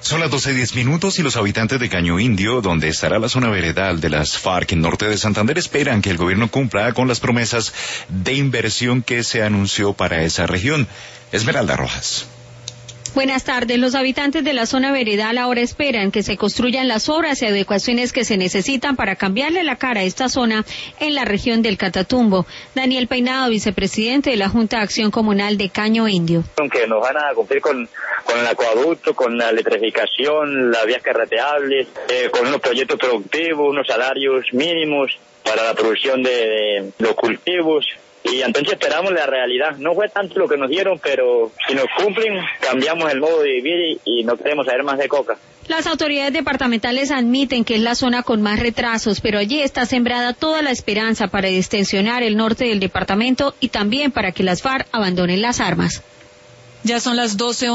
Son las 12:10 y los habitantes de Caño Indio, donde estará la zona veredal de las FARC en norte de Santander, esperan que el gobierno cumpla con las promesas de inversión que se anunció para esa región. Esmeralda Rojas. Buenas tardes. Los habitantes de la zona veredal ahora esperan que se construyan las obras y adecuaciones que se necesitan para cambiarle la cara a esta zona en la región del Catatumbo. Daniel Peinado, vicepresidente de la Junta de Acción Comunal de Caño Indio. Que nos van a cumplir con el acueducto, con la electrificación, las vías carreteables, con unos proyectos productivos, unos salarios mínimos para la producción de los cultivos. Y entonces esperamos la realidad. No fue tanto lo que nos dieron, pero si nos cumplen, cambiamos el modo de vivir y no queremos saber más de coca. Las autoridades departamentales admiten que es la zona con más retrasos, pero allí está sembrada toda la esperanza para extensionar el norte del departamento y también para que las FARC abandonen las armas. Ya son las 12:11.